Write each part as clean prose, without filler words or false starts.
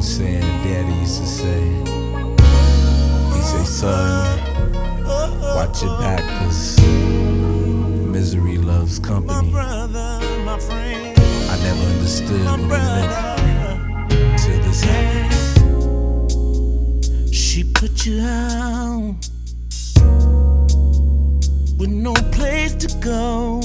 saying Daddy used to say. He say, son, watch your back, 'cause misery loves company. I never understood what he meant till this happened. She put you out with no place to go.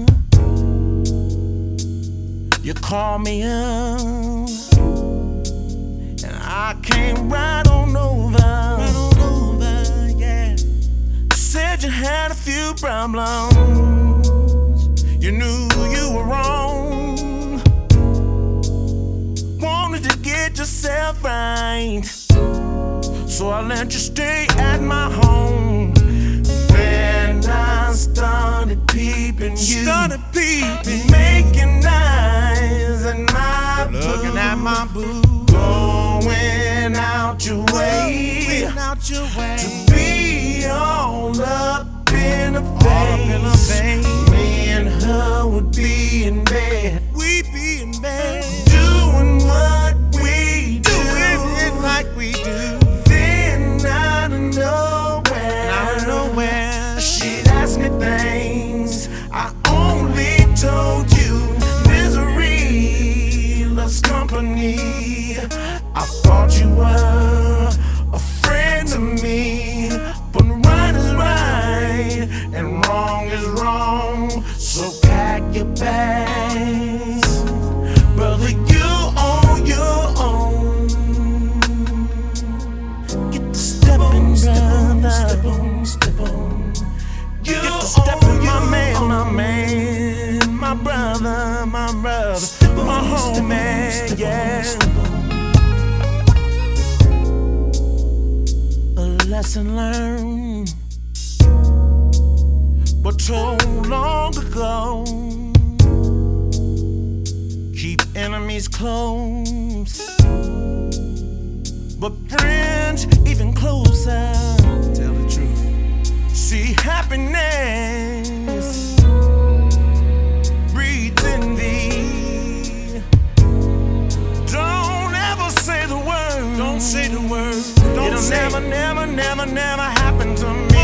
You call me up and I came right on over. Yeah. Said you had a few problems. You knew you were wrong. Wanted to get yourself right, so I let you stay at my home. Then I started peeping you. Making eyes at my boo. Looking at my boo. Going out your way. To be all up in the face. Me and her would be in bed. We'd be in bed. Doing what we do. Doing it like we do. Then out of nowhere, she'd ask me things I only told you. Misery loves company. I thought you were a friend to me, but right is right and wrong is wrong. So pack your bags, brother, you on your own. Get the stepping, brother. Step on. You get the stepping, my man, my brother, my homie, yeah. A lesson learned, but told long ago. Keep enemies close, but friends even closer. Tell the truth. See, happiness breathes in thee. Don't ever say the word. Don't say the word. It'll never happen to me.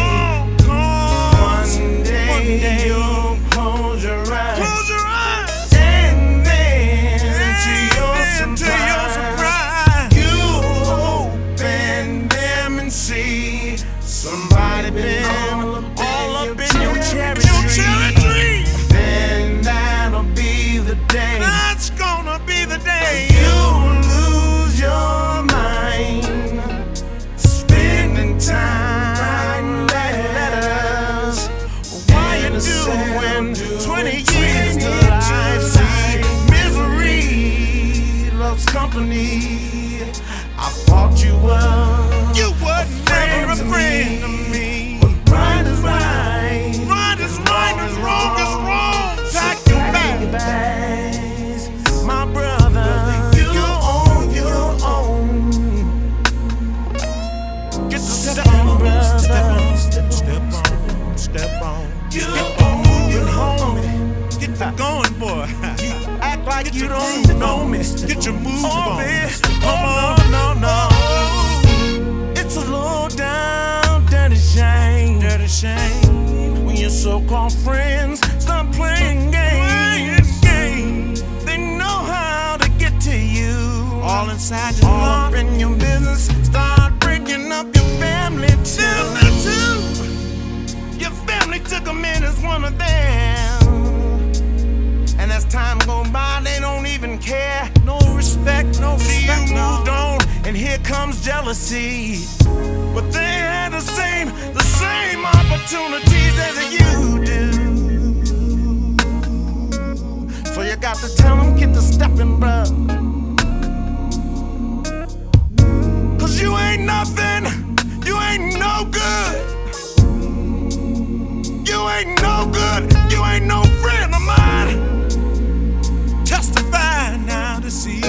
One day you'll close your eyes. And then to your surprise, you open them and see somebody been all up in your cherry tree. Then that'll be the day. That's gonna be the day you lose your mind, spending time writing letters. Why you doing 20 years to life? See, misery loves company. I thought you were never a friend to me. But right is right. Right is right and wrong is wrong. Pack your bags, my brother. You're on your own. Get the step on, brother. Step on. Get the moving, homie. Get the going, boy. Act like you don't know me. Get your move on. Come on, no. It's a low down, dirty shame. When your so-called friends start playing games. They know how to get to you. All inside your all up in your business. Start breaking up your family too. Your family took them in as one of them. And as time goes by, they don't even care. No respect, no respect. You moved on, and here comes jealousy. But they had the same opportunities as you do. So you got to tell them, get the stepping, bruh. 'Cause you ain't nothing, you ain't no good. You ain't no good, you ain't no friend of mine. Testify now to see